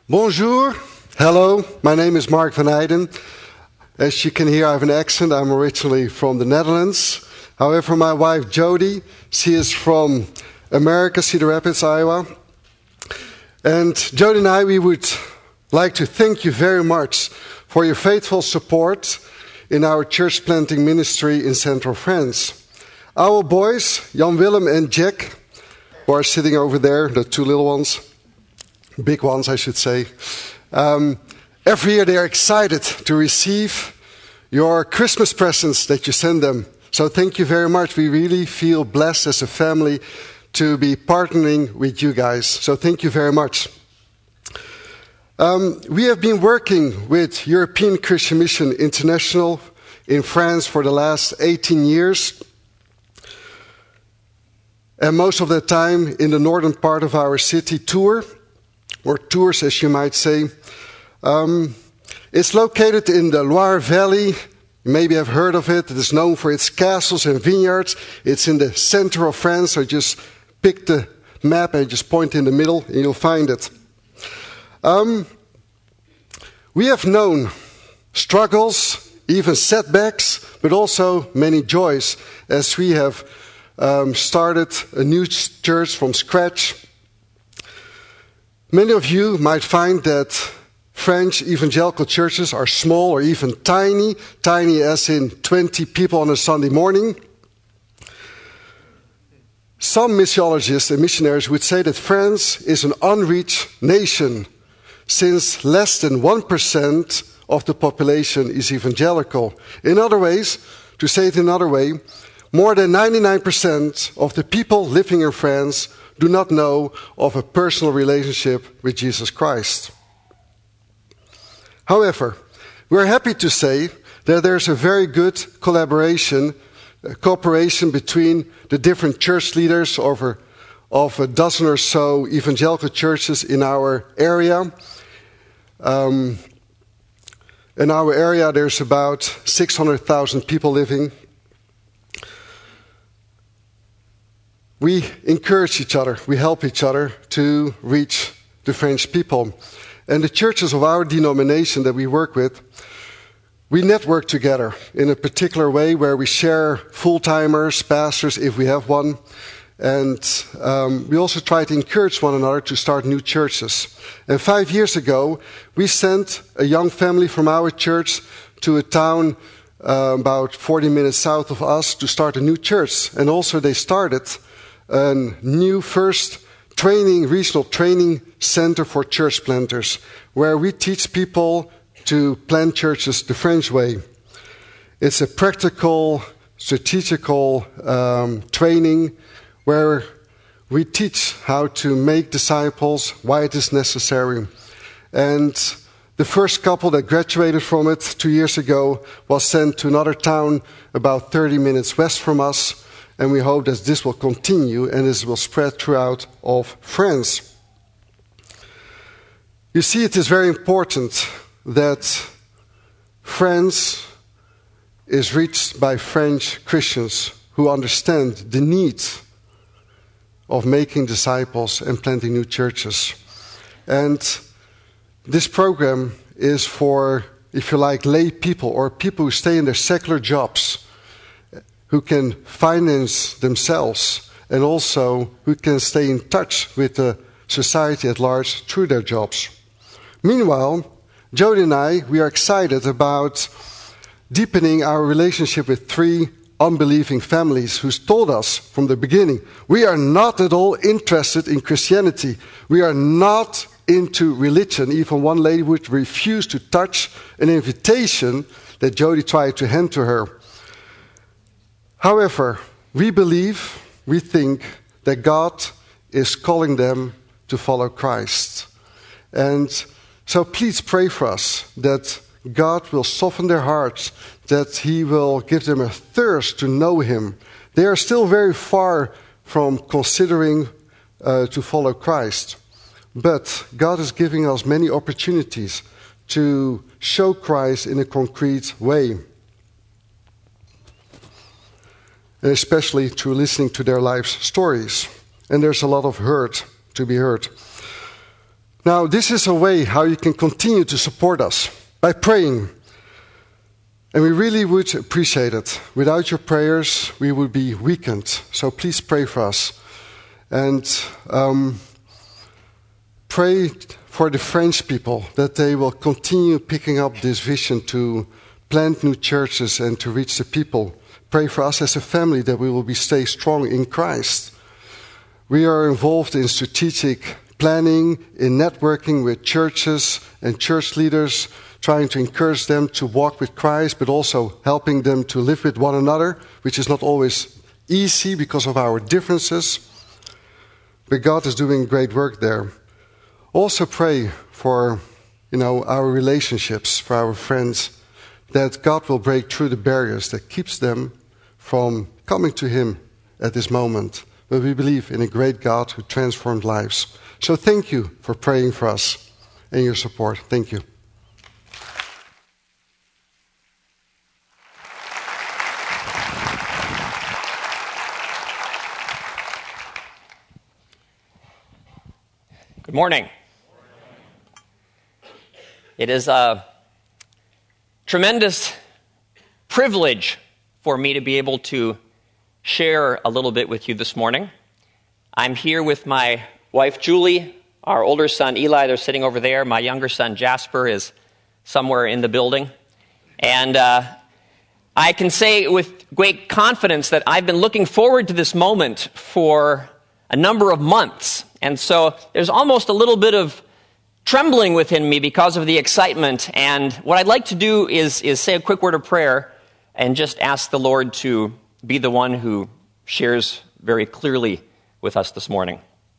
Bonjour. Hello. My name is Mark van Eyden. As you can hear, I have an accent. I'm originally from the Netherlands. However, my wife Jody, she is from America, Cedar Rapids, Iowa. And Jody and I, we would like to thank you very much for your faithful support in our church planting ministry in Central France. Our boys, Jan Willem and Jack, who are sitting over there, the two little ones, big ones I should say, every year they are excited to receive your Christmas presents that you send them. So thank you very much. We really feel blessed as a family to be partnering with you guys. So thank you very much. We have been working with European Christian Mission International in France for the last 18 years. And most of the time in the northern part of our city tour, or tours as you might say. It's located in the Loire Valley. You maybe have heard of it. It is known for its castles and vineyards. It's in the center of France, so just pick the map and just point in the middle and you'll find it. We have known struggles, even setbacks, but also many joys as we have started a new church from scratch. Many of you might find that French evangelical churches are small or even tiny as in 20 people on a Sunday morning. Some missiologists and missionaries would say that France is an unreached nation, since less than 1% of the population is evangelical. In other ways, to say it another way, more than 99% of the people living in France do not know of a personal relationship with Jesus Christ. However, we're happy to say that there's a very good cooperation between the different church leaders of a dozen or so evangelical churches in our area. In our area, there's about 600,000 people living. We encourage each other, we help each other to reach the French people. And the churches of our denomination that we work with, we network together in a particular way where we share full-timers, pastors, if we have one. And we also try to encourage one another to start new churches. And 5 years ago, we sent a young family from our church to a town about 40 minutes south of us to start a new church. And also they started a new first regional training center for church planters, where we teach people to plant churches the French way. It's a practical, strategical training where we teach how to make disciples, why it is necessary. And the first couple that graduated from it 2 years ago was sent to another town about 30 minutes west from us. And we hope that this will continue and this will spread throughout of France. You see, it is very important that France is reached by French Christians who understand the need of making disciples and planting new churches. And this program is for, if you like, lay people or people who stay in their secular jobs, who can finance themselves and also who can stay in touch with the society at large through their jobs. Meanwhile, Jody and I, we are excited about deepening our relationship with 3 unbelieving families who told us from the beginning, we are not at all interested in Christianity. We are not into religion. Even one lady would refuse to touch an invitation that Jody tried to hand to her. However, we think that God is calling them to follow Christ. And so please pray for us that God will soften their hearts, that He will give them a thirst to know Him. They are still very far from considering to follow Christ. But God is giving us many opportunities to show Christ in a concrete way. Especially through listening to their life stories. And there's a lot of hurt to be heard. Now, this is a way how you can continue to support us, by praying. And we really would appreciate it. Without your prayers, we would be weakened. So please pray for us. And pray for the French people, that they will continue picking up this vision to plant new churches and to reach the people. Pray for us as a family that we will stay strong in Christ. We are involved in strategic planning, in networking with churches and church leaders, trying to encourage them to walk with Christ, but also helping them to live with one another, which is not always easy because of our differences. But God is doing great work there. Also pray for, our relationships, for our friends, that God will break through the barriers that keeps them from coming to Him at this moment. But we believe in a great God who transformed lives. So thank you for praying for us and your support. Thank you. Good morning. It is a tremendous privilege for me to be able to share a little bit with you this morning. I'm here with my wife, Julie, our older son, Eli. They're sitting over there. My younger son, Jasper, is somewhere in the building. And I can say with great confidence that I've been looking forward to this moment for a number of months. And so there's almost a little bit of trembling within me because of the excitement. And what I'd like to do is say a quick word of prayer and just ask the Lord to be the one who shares very clearly with us this morning.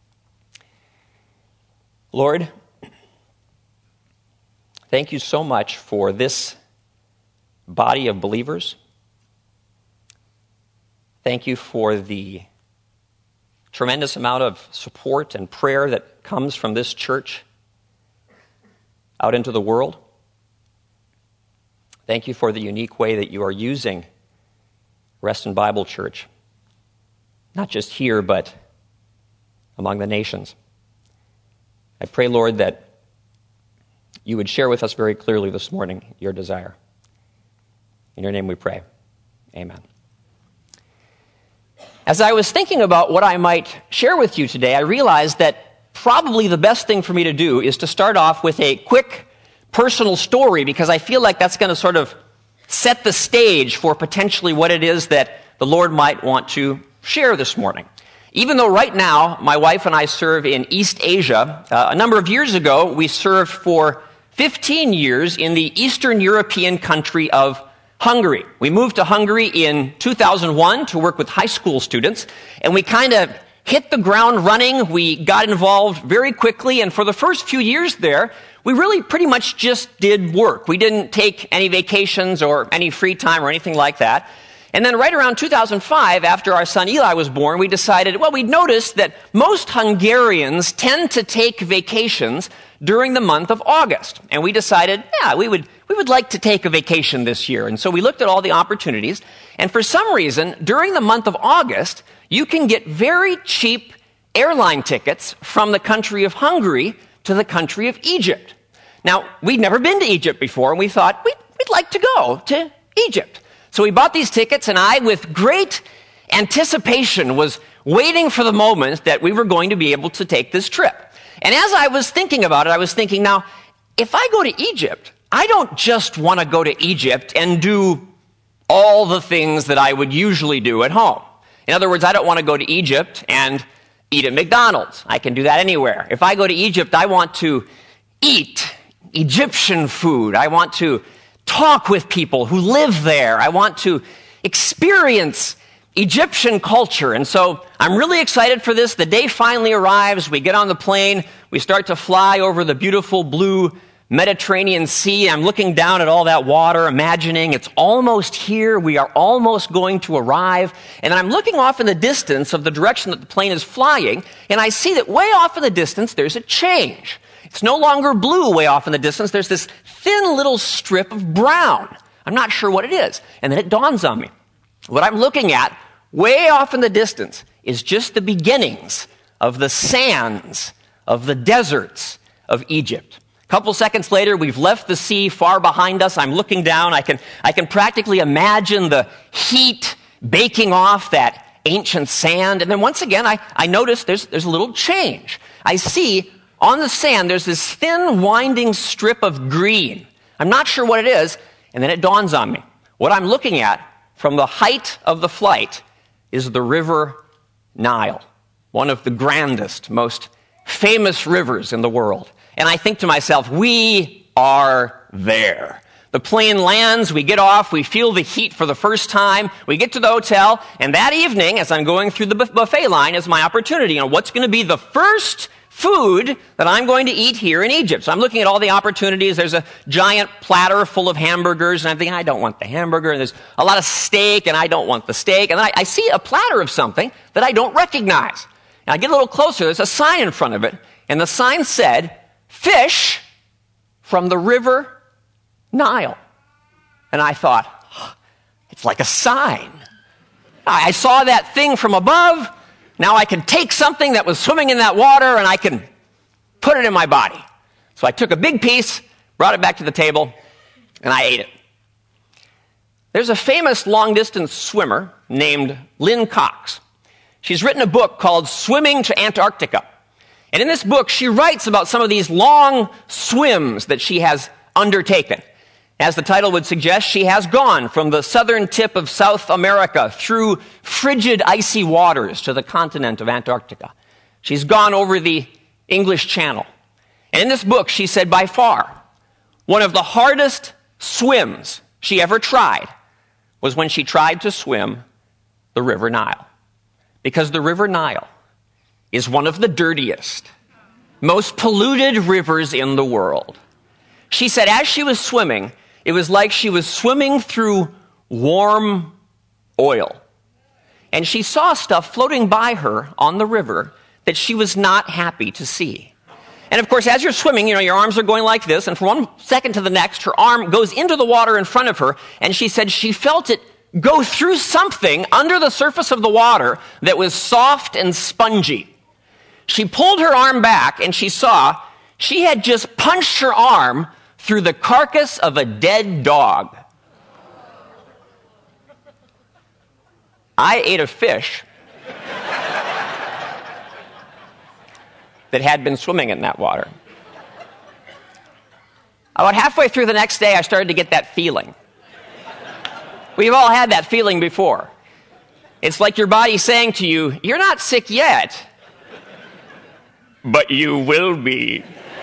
Lord, thank you so much for this body of believers. Thank you for the tremendous amount of support and prayer that comes from this church out into the world. Thank you for the unique way that you are using Reston Bible Church, not just here, but among the nations. I pray, Lord, that you would share with us very clearly this morning your desire. In your name we pray. Amen. As I was thinking about what I might share with you today, I realized that probably the best thing for me to do is to start off with a quick personal story, because I feel like that's going to sort of set the stage for potentially what it is that the Lord might want to share this morning. Even though right now my wife and I serve in East Asia, a number of years ago we served for 15 years in the Eastern European country of Hungary. We moved to Hungary in 2001 to work with high school students, and we kind of hit the ground running. We got involved very quickly, and for the first few years there, we really pretty much just did work. We didn't take any vacations or any free time or anything like that. And then right around 2005, after our son Eli was born, we decided, we noticed that most Hungarians tend to take vacations during the month of August. And we decided, we would like to take a vacation this year. And so we looked at all the opportunities. And for some reason, during the month of August, you can get very cheap airline tickets from the country of Hungary to the country of Egypt. Now, we'd never been to Egypt before, and we thought we'd like to go to Egypt. So we bought these tickets, and I, with great anticipation, was waiting for the moment that we were going to be able to take this trip. And as I was thinking about it, I was thinking, now, if I go to Egypt, I don't just want to go to Egypt and do all the things that I would usually do at home. In other words, I don't want to go to Egypt and eat at McDonald's. I can do that anywhere. If I go to Egypt, I want to eat Egyptian food. I want to talk with people who live there. I want to experience Egyptian culture. And so I'm really excited for this. The day finally arrives. We get on the plane. We start to fly over the beautiful blue Mediterranean Sea. I'm looking down at all that water, imagining it's almost here. We are almost going to arrive. And I'm looking off in the distance of the direction that the plane is flying, and I see that way off in the distance, there's a change. It's no longer blue way off in the distance. There's this thin little strip of brown. I'm not sure what it is. And then it dawns on me. What I'm looking at way off in the distance is just the beginnings of the sands, of the deserts, of Egypt. A couple seconds later, we've left the sea far behind us. I'm looking down. I can practically imagine the heat baking off that ancient sand. And then once again, I notice there's a little change. I see on the sand, there's this thin, winding strip of green. I'm not sure what it is. And then it dawns on me. What I'm looking at from the height of the flight is the river Nile, one of the grandest, most famous rivers in the world. And I think to myself, we are there. The plane lands, we get off, we feel the heat for the first time, we get to the hotel, and that evening, as I'm going through the buffet line, is my opportunity. What's going to be the first food that I'm going to eat here in Egypt? So I'm looking at all the opportunities. There's a giant platter full of hamburgers, and I'm thinking, I don't want the hamburger. And there's a lot of steak, and I don't want the steak. And then I see a platter of something that I don't recognize. And I get a little closer, there's a sign in front of it, and the sign said, "Fish from the river Nile." And I thought, it's like a sign. I saw that thing from above. Now I can take something that was swimming in that water and I can put it in my body. So I took a big piece, brought it back to the table, and I ate it. There's a famous long-distance swimmer named Lynn Cox. She's written a book called Swimming to Antarctica. And in this book, she writes about some of these long swims that she has undertaken. As the title would suggest, she has gone from the southern tip of South America through frigid, icy waters to the continent of Antarctica. She's gone over the English Channel. And in this book, she said by far, one of the hardest swims she ever tried was when she tried to swim the River Nile. Because the River Nile is one of the dirtiest, most polluted rivers in the world. She said as she was swimming, it was like she was swimming through warm oil. And she saw stuff floating by her on the river that she was not happy to see. And of course, as you're swimming, your arms are going like this, and from one second to the next, her arm goes into the water in front of her, and she said she felt it go through something under the surface of the water that was soft and spongy. She pulled her arm back, and she saw she had just punched her arm through the carcass of a dead dog. I ate a fish that had been swimming in that water. About halfway through the next day, I started to get that feeling. We've all had that feeling before. It's like your body saying to you, you're not sick yet, but you will be.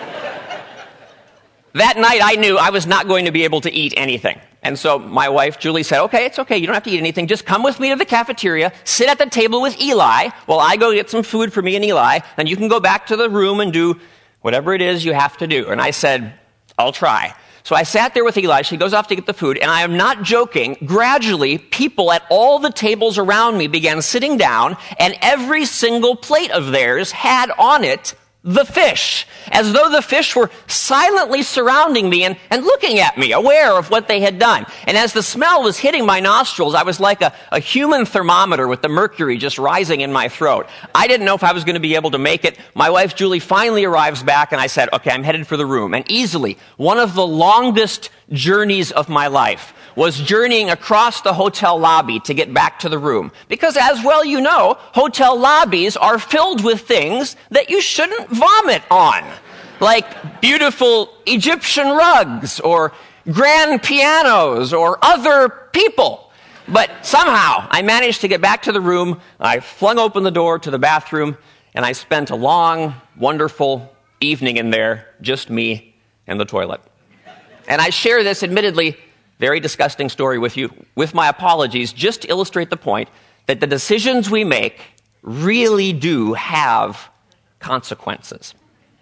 That night, I knew I was not going to be able to eat anything. And so my wife, Julie, said, okay, it's okay. You don't have to eat anything. Just come with me to the cafeteria, sit at the table with Eli while I go get some food for me and Eli, and you can go back to the room and do whatever it is you have to do. And I said, I'll try. So I sat there with Eli. She goes off to get the food, and I am not joking. Gradually, people at all the tables around me began sitting down, and every single plate of theirs had on it the fish, as though the fish were silently surrounding me and looking at me, aware of what they had done. And as the smell was hitting my nostrils, I was like a human thermometer with the mercury just rising in my throat. I didn't know if I was going to be able to make it. My wife, Julie, finally arrives back, and I said, okay, I'm headed for the room. And easily, one of the longest journeys of my life was journeying across the hotel lobby to get back to the room. Because as well you know, hotel lobbies are filled with things that you shouldn't vomit on. Like beautiful Egyptian rugs or grand pianos or other people. But somehow I managed to get back to the room. I flung open the door to the bathroom, and I spent a long, wonderful evening in there, just me and the toilet. And I share this admittedly very disgusting story with you, with my apologies, just to illustrate the point that the decisions we make really do have consequences.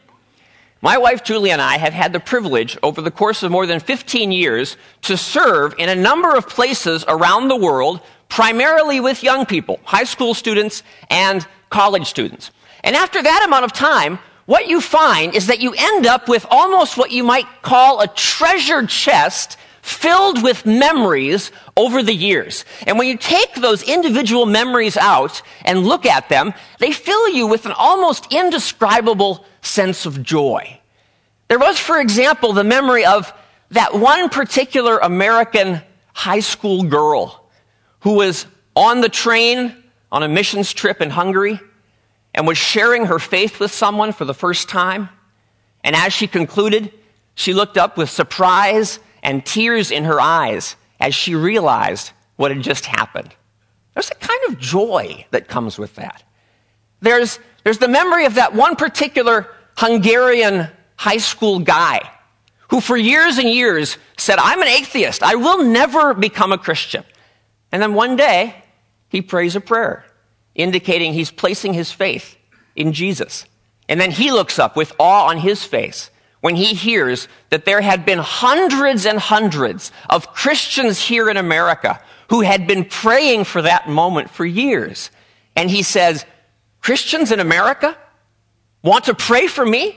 My wife, Julie, and I have had the privilege over the course of more than 15 years to serve in a number of places around the world, primarily with young people, high school students and college students. And after that amount of time, what you find is that you end up with almost what you might call a treasure chest filled with memories over the years. And when you take those individual memories out and look at them, they fill you with an almost indescribable sense of joy. There was, for example, the memory of that one particular American high school girl who was on the train on a missions trip in Hungary and was sharing her faith with someone for the first time. And as she concluded, she looked up with surprise and tears in her eyes as she realized what had just happened. There's a kind of joy that comes with that. There's the memory of that one particular Hungarian high school guy who for years and years said, I'm an atheist. I will never become a Christian. And then one day, he prays a prayer indicating he's placing his faith in Jesus. And then he looks up with awe on his face when he hears that there had been hundreds and hundreds of Christians here in America who had been praying for that moment for years. And he says, Christians in America want to pray for me?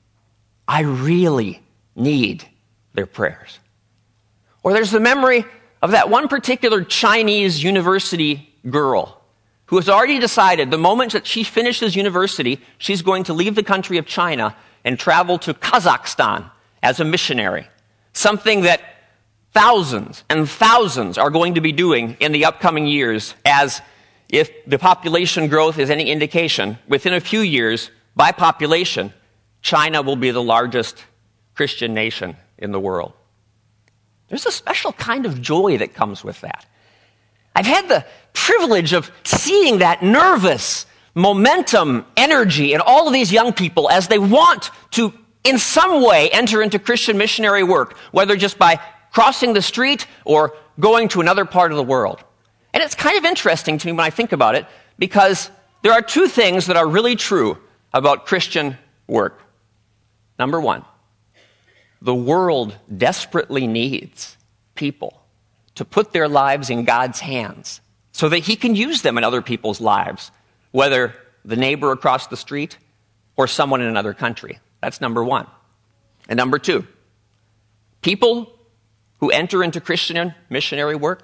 I really need their prayers. Or there's the memory of that one particular Chinese university girl who has already decided the moment that she finishes university, she's going to leave the country of China and travel to Kazakhstan as a missionary. Something that thousands and thousands are going to be doing in the upcoming years, as if the population growth is any indication, within a few years, by population, China will be the largest Christian nation in the world. There's a special kind of joy that comes with that. I've had the privilege of seeing that nervous momentum, energy in all of these young people as they want to, in some way, enter into Christian missionary work, whether just by crossing the street or going to another part of the world. And it's kind of interesting to me when I think about it, because there are two things that are really true about Christian work. Number one, the world desperately needs people to put their lives in God's hands so that he can use them in other people's lives, whether the neighbor across the street or someone in another country. That's number one. And number two, people who enter into Christian missionary work,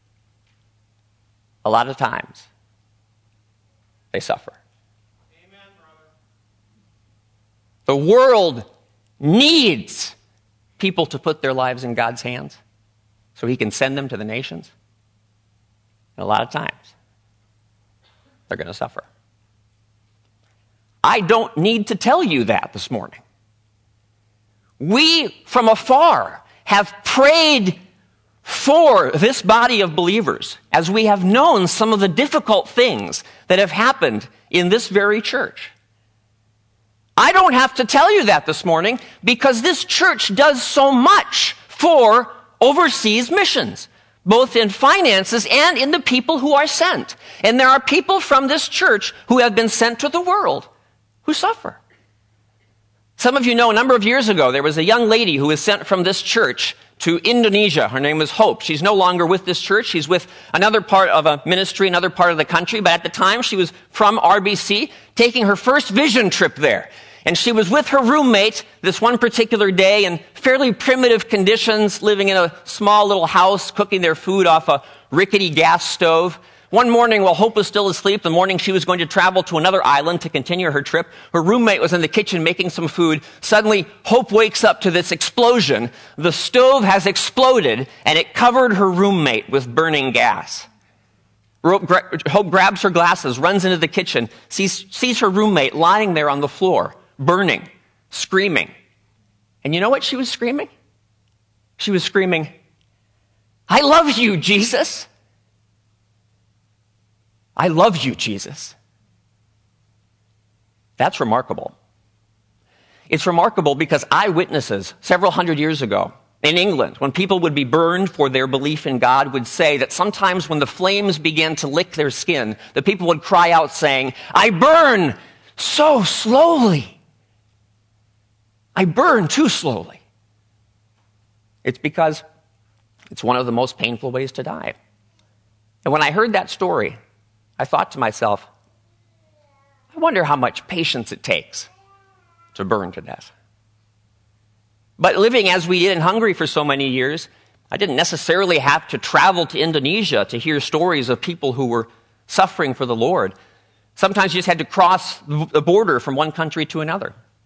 a lot of times, they suffer. Amen, brother. The world needs people to put their lives in God's hands so he can send them to the nations. And a lot of times, they're going to suffer. I don't need to tell you that this morning. We, from afar, have prayed for this body of believers as we have known some of the difficult things that have happened in this very church. I don't have to tell you that this morning because this church does so much for overseas missions, both in finances and in the people who are sent. And there are people from this church who have been sent to the world who suffer. Some of you know a number of years ago, there was a young lady who was sent from this church to Indonesia. Her name was Hope. She's no longer with this church. She's with another part of a ministry, another part of the country. But at the time, she was from RBC, taking her first vision trip there. And she was with her roommate this one particular day in fairly primitive conditions, living in a small little house, cooking their food off a rickety gas stove. One morning, while Hope was still asleep, the morning she was going to travel to another island to continue her trip, her roommate was in the kitchen making some food. Suddenly, Hope wakes up to this explosion. The stove has exploded, and it covered her roommate with burning gas. Hope grabs her glasses, runs into the kitchen, sees her roommate lying there on the floor, burning, screaming. And you know what she was screaming? She was screaming, "I love you, Jesus. I love you, Jesus." That's remarkable. It's remarkable because eyewitnesses several hundred years ago in England, when people would be burned for their belief in God, would say that sometimes when the flames began to lick their skin, the people would cry out saying, "I burn so slowly. I burn too slowly." It's because it's one of the most painful ways to die. And when I heard that story, I thought to myself, I wonder how much patience it takes to burn to death. But living as we did in Hungary for so many years, I didn't necessarily have to travel to Indonesia to hear stories of people who were suffering for the Lord. Sometimes you just had to cross the border from one country to another.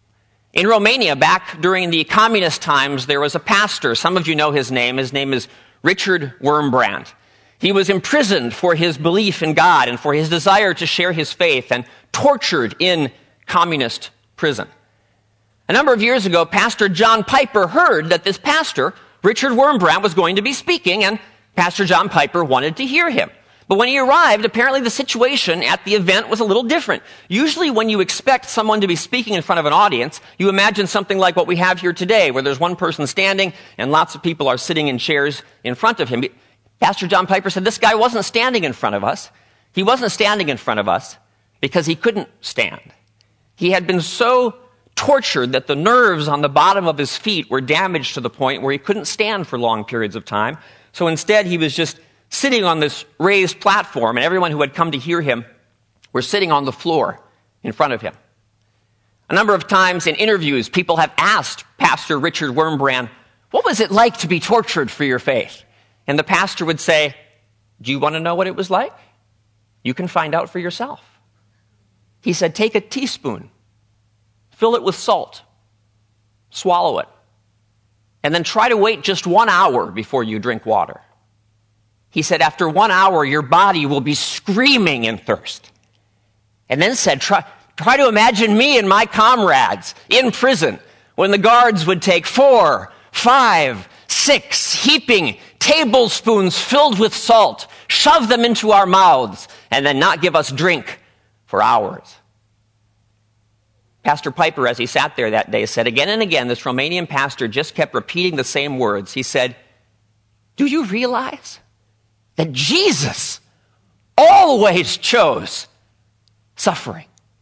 In Romania, back during the communist times, there was a pastor. Some of you know his name. His name is Richard Wurmbrand. He was imprisoned for his belief in God and for his desire to share his faith and tortured in communist prison. A number of years ago, Pastor John Piper heard that this pastor, Richard Wurmbrand, was going to be speaking, and Pastor John Piper wanted to hear him. But when he arrived, apparently the situation at the event was a little different. Usually when you expect someone to be speaking in front of an audience, you imagine something like what we have here today, where there's one person standing and lots of people are sitting in chairs in front of him. Pastor John Piper said this guy wasn't standing in front of us. He wasn't standing in front of us because he couldn't stand. He had been so tortured that the nerves on the bottom of his feet were damaged to the point where he couldn't stand for long periods of time. So instead, he was just sitting on this raised platform, and everyone who had come to hear him were sitting on the floor in front of him. A number of times in interviews, people have asked Pastor Richard Wurmbrand, what was it like to be tortured for your faith? And the pastor would say, do you want to know what it was like? You can find out for yourself. He said, take a teaspoon, fill it with salt, swallow it, and then try to wait just 1 hour before you drink water. He said, after 1 hour, your body will be screaming in thirst. And then said, try to imagine me and my comrades in prison when the guards would take 4, 5, 6 heaping tablespoons filled with salt, shove them into our mouths, and then not give us drink for hours. Pastor Piper, as he sat there that day, said again and again, this Romanian pastor just kept repeating the same words. He said, do you realize that Jesus always chose suffering?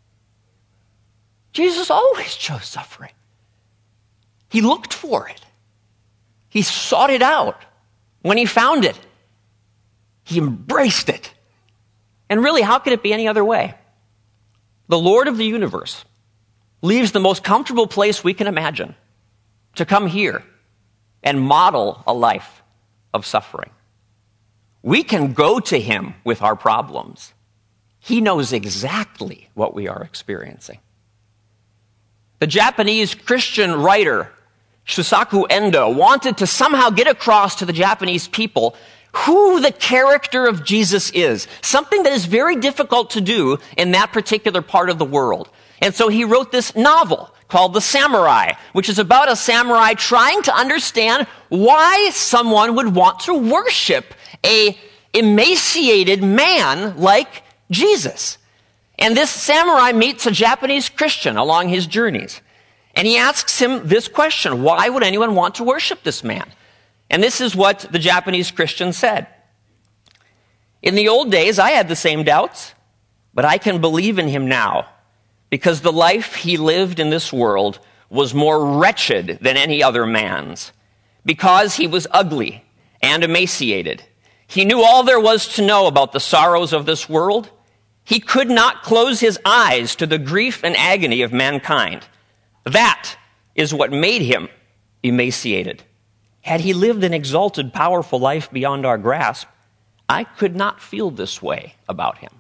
Jesus always chose suffering. He looked for it. He sought it out. When he found it, he embraced it. And really, how could it be any other way? The Lord of the universe leaves the most comfortable place we can imagine to come here and model a life of suffering. We can go to him with our problems. He knows exactly what we are experiencing. The Japanese Christian writer Shusaku Endo wanted to somehow get across to the Japanese people who the character of Jesus is, something that is very difficult to do in that particular part of the world. And so he wrote this novel called The Samurai, which is about a samurai trying to understand why someone would want to worship a emaciated man like Jesus. And this samurai meets a Japanese Christian along his journeys. And he asks him this question, why would anyone want to worship this man? And this is what the Japanese Christian said. In the old days, I had the same doubts, but I can believe in him now because the life he lived in this world was more wretched than any other man's. Because he was ugly and emaciated, he knew all there was to know about the sorrows of this world. He could not close his eyes to the grief and agony of mankind. That is what made him emaciated. Had he lived an exalted, powerful life beyond our grasp, I could not feel this way about him.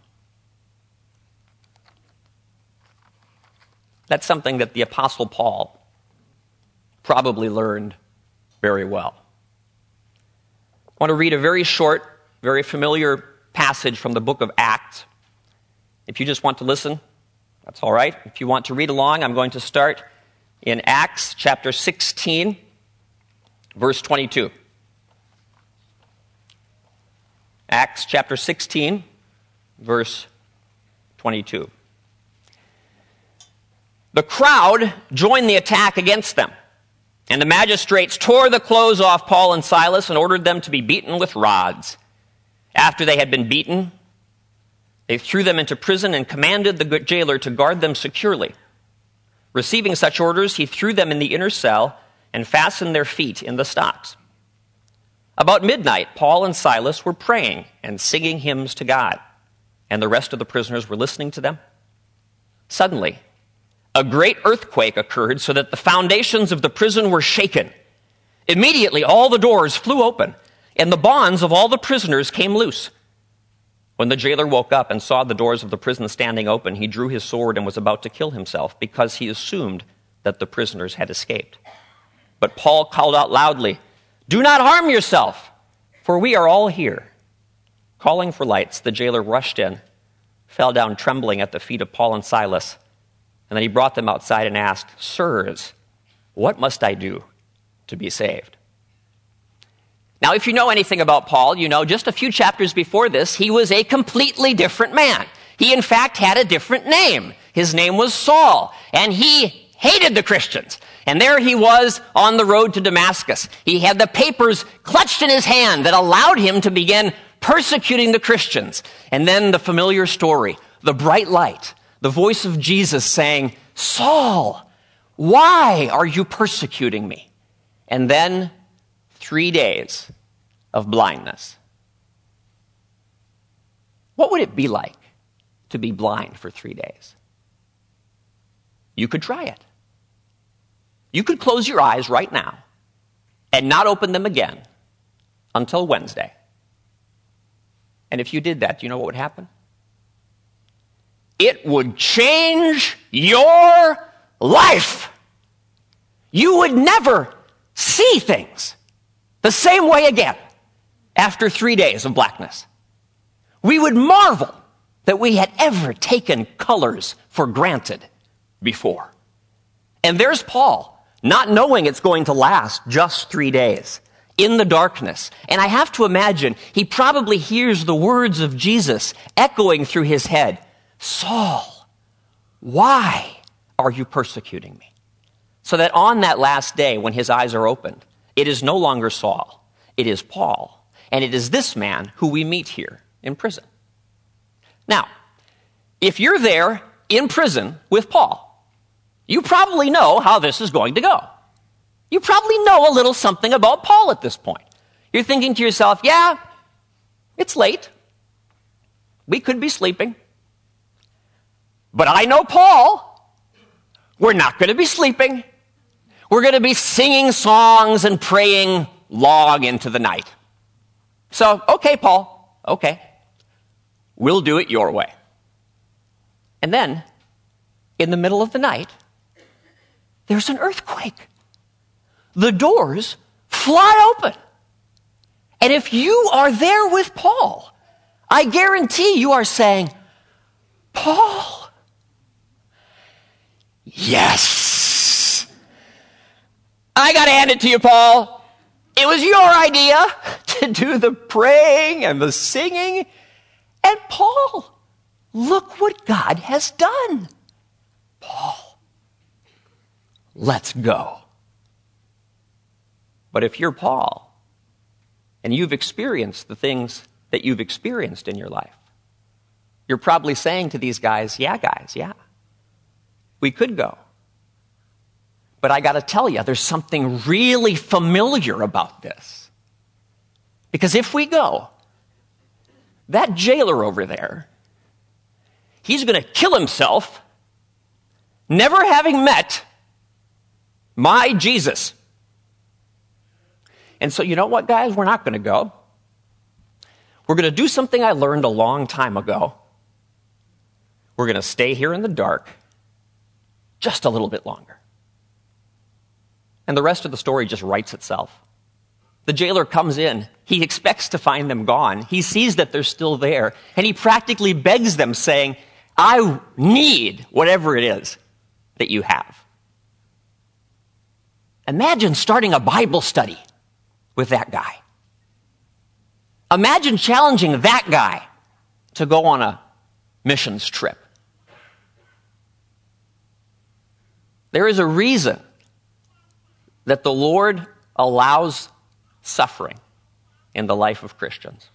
That's something that the Apostle Paul probably learned very well. I want to read a very short, very familiar passage from the book of Acts. If you just want to listen, that's all right. If you want to read along, I'm going to start in Acts chapter 16, verse 22. Acts chapter 16, verse 22. The crowd joined the attack against them, and the magistrates tore the clothes off Paul and Silas and ordered them to be beaten with rods. After they had been beaten, they threw them into prison and commanded the jailer to guard them securely. Receiving such orders, he threw them in the inner cell and fastened their feet in the stocks. About midnight, Paul and Silas were praying and singing hymns to God, and the rest of the prisoners were listening to them. Suddenly, a great earthquake occurred so that the foundations of the prison were shaken. Immediately, all the doors flew open, and the bonds of all the prisoners came loose. When the jailer woke up and saw the doors of the prison standing open, he drew his sword and was about to kill himself because he assumed that the prisoners had escaped. But Paul called out loudly, "Do not harm yourself, for we are all here." Calling for lights, the jailer rushed in, fell down trembling at the feet of Paul and Silas, and then he brought them outside and asked, "Sirs, what must I do to be saved?" Now, if you know anything about Paul, you know just a few chapters before this, he was a completely different man. He, in fact, had a different name. His name was Saul, and he hated the Christians. And there he was on the road to Damascus. He had the papers clutched in his hand that allowed him to begin persecuting the Christians. And then the familiar story, the bright light, the voice of Jesus saying, "Saul, why are you persecuting me?" And then 3 days of blindness. What would it be like to be blind for 3 days? You could try it. You could close your eyes right now and not open them again until Wednesday. And if you did that, do you know what would happen? It would change your life. You would never see things the same way again after 3 days of blackness. We would marvel that we had ever taken colors for granted before. And there's Paul, not knowing it's going to last just 3 days, in the darkness. And I have to imagine he probably hears the words of Jesus echoing through his head, "Saul, why are you persecuting me?" So that on that last day, when his eyes are opened, it is no longer Saul, it is Paul. And it is this man who we meet here in prison. Now, if you're there in prison with Paul, you probably know how this is going to go. You probably know a little something about Paul at this point. You're thinking to yourself, yeah, it's late. We could be sleeping. But I know Paul. We're not going to be sleeping. We're going to be singing songs and praying long into the night. So, okay, Paul, okay. We'll do it your way. And then, in the middle of the night, there's an earthquake. The doors fly open. And if you are there with Paul, I guarantee you are saying, "Paul, yes. I got to hand it to you, Paul. It was your idea to do the praying and the singing. And Paul, look what God has done. Paul, let's go." But if you're Paul, and you've experienced the things that you've experienced in your life, you're probably saying to these guys, "Yeah, guys, yeah, we could go. But I got to tell you, there's something really familiar about this. Because if we go, that jailer over there, he's going to kill himself, never having met my Jesus. And so you know what, guys? We're not going to go. We're going to do something I learned a long time ago. We're going to stay here in the dark just a little bit longer." And the rest of the story just writes itself. The jailer comes in. He expects to find them gone. He sees that they're still there. And he practically begs them, saying, "I need whatever it is that you have." Imagine starting a Bible study with that guy. Imagine challenging that guy to go on a missions trip. There is a reason that the Lord allows suffering in the life of Christians.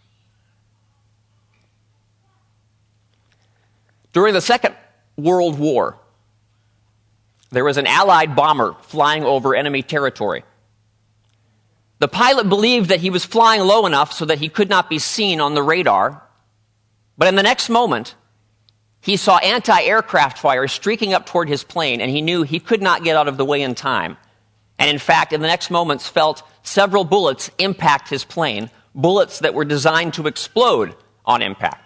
During the Second World War, there was an Allied bomber flying over enemy territory. The pilot believed that he was flying low enough so that he could not be seen on the radar, but in the next moment, he saw anti-aircraft fire streaking up toward his plane, and he knew he could not get out of the way in time. And in fact, in the next moments, felt several bullets impact his plane, bullets that were designed to explode on impact.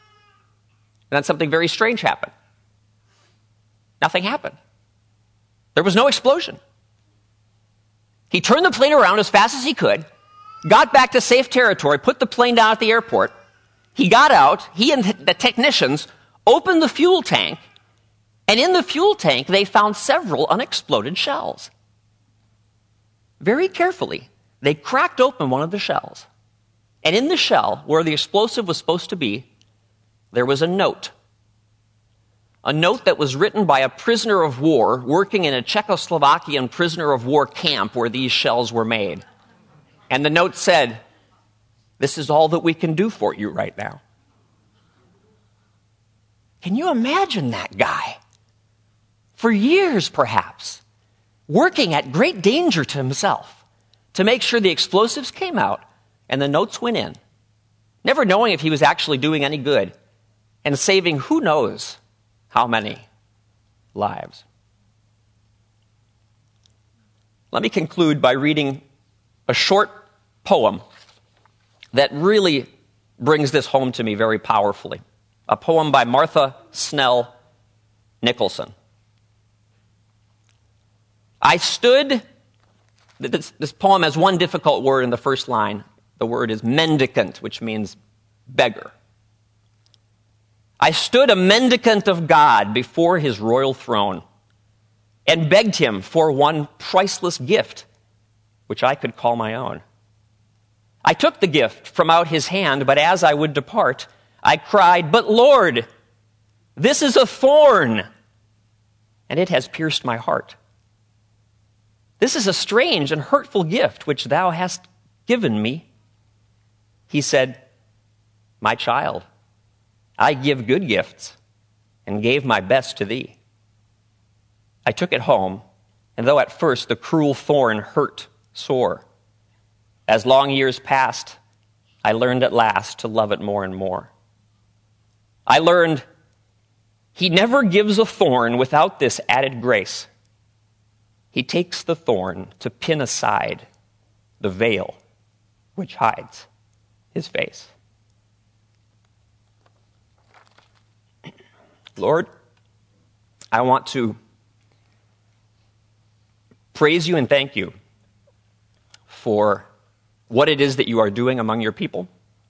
And then something very strange happened. Nothing happened. There was no explosion. He turned the plane around as fast as he could, got back to safe territory, put the plane down at the airport. He got out, he and the technicians opened the fuel tank, and in the fuel tank they found several unexploded shells. Very carefully, they cracked open one of the shells. And in the shell, where the explosive was supposed to be, there was a note. A note that was written by a prisoner of war working in a Czechoslovakian prisoner of war camp where these shells were made. And the note said, "This is all that we can do for you right now." Can you imagine that guy? For years, perhaps, working at great danger to himself to make sure the explosives came out and the notes went in, never knowing if he was actually doing any good and saving who knows how many lives. Let me conclude by reading a short poem that really brings this home to me very powerfully. A poem by Martha Snell Nicholson. I stood, this poem has one difficult word in the first line. The word is mendicant, which means beggar. I stood a mendicant of God before his royal throne and begged him for one priceless gift, which I could call my own. I took the gift from out his hand, but as I would depart, I cried, "But Lord, this is a thorn, and it has pierced my heart. This is a strange and hurtful gift which thou hast given me." He said, "My child, I give good gifts and gave my best to thee." I took it home, and though at first the cruel thorn hurt sore, as long years passed, I learned at last to love it more and more. I learned he never gives a thorn without this added grace. He takes the thorn to pin aside the veil which hides his face. Lord, I want to praise you and thank you for what it is that you are doing among your people.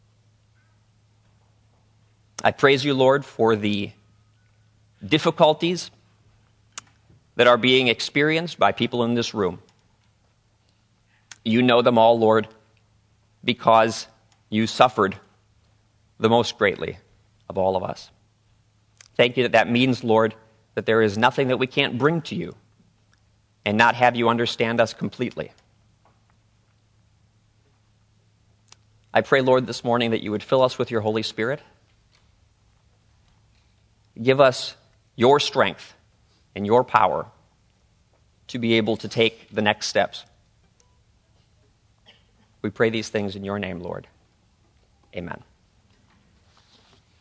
I praise you, Lord, for the difficulties that are being experienced by people in this room. You know them all, Lord, because you suffered the most greatly of all of us. Thank you that means, Lord, that there is nothing that we can't bring to you and not have you understand us completely. I pray, Lord, this morning that you would fill us with your Holy Spirit. Give us your strength and your power to be able to take the next steps. We pray these things in your name, Lord. Amen.